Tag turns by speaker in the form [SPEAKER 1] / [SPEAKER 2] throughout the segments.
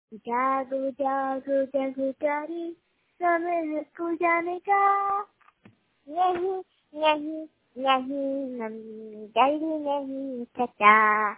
[SPEAKER 1] जागो जागो जागो प्यारी, समय है स्कूल जाने का। नहीं नहीं नहीं मम्मी जल्दी नहीं सकता।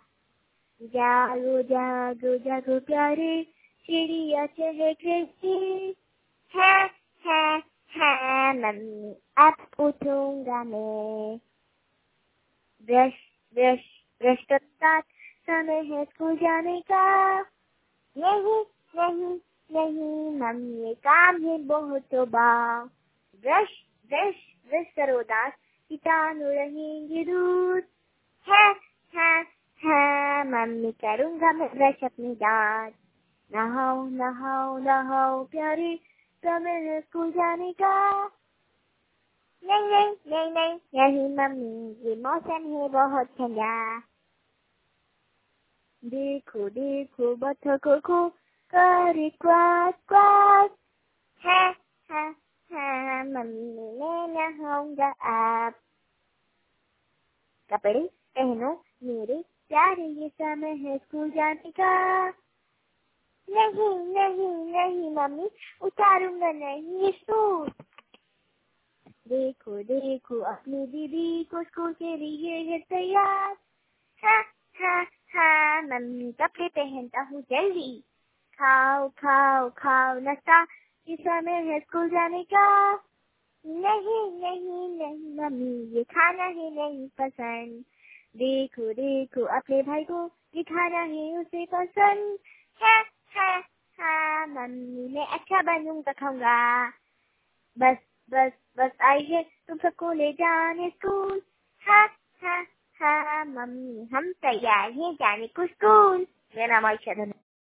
[SPEAKER 1] जागो जागो जागो प्यारी, चिड़िया चहकेगी। है है है मम्मी अब उठूंगा मैं। ब्रश ब्रश ब्रश के साथ समय है स्कूल जाने का। नहीं नहीं नहीं मम्मी ये काम है बहुत बा। ब्रश ब्रश ब्रश करो दांत, कीटाणु रहेंगे दूर। है है है मम्मी करूंगा मैं ब्रश अपनी दांत। नहाओ नहाओ नहाओ प्यारी, समय है स्कूल जाने का। नहीं नहीं नहीं नहीं नहीं मम्मी ये मौसम है बहुत ठंडा। देखो देखो बतखों को करे क्वाक क्वाक। है है है मम्मी मैं नहाऊंगा अब। कपड़े पहनो मेरे प्यारे, ये समय है स्कूल जाने का। नहीं नहीं नहीं मम्मी उतारूंगा नहीं ये सूट। देखो देखो अपनी दीदी को स्कूल के लिए है तैयार। हाँ हाँ हाँ मम्मी कपड़े पहनता हूँ जल्दी। खाओ खाओ खाओ नाश्ता, ये समय है स्कूल जाने का। नहीं नहीं नहीं मम्मी ये खाना है नहीं पसंद। देखो देखो अपने भाई को, ये खाना है उसे पसंद। है है हाँ मम्मी मैं अच्छा बनूंगा खाऊंगा। बस बस बस आई है तुम सबको ले जाने स्कूल। हाँ हाँ हाँ मम्मी हम तैयार हैं जाने को स्कूल। मेरा नाम आयशा है।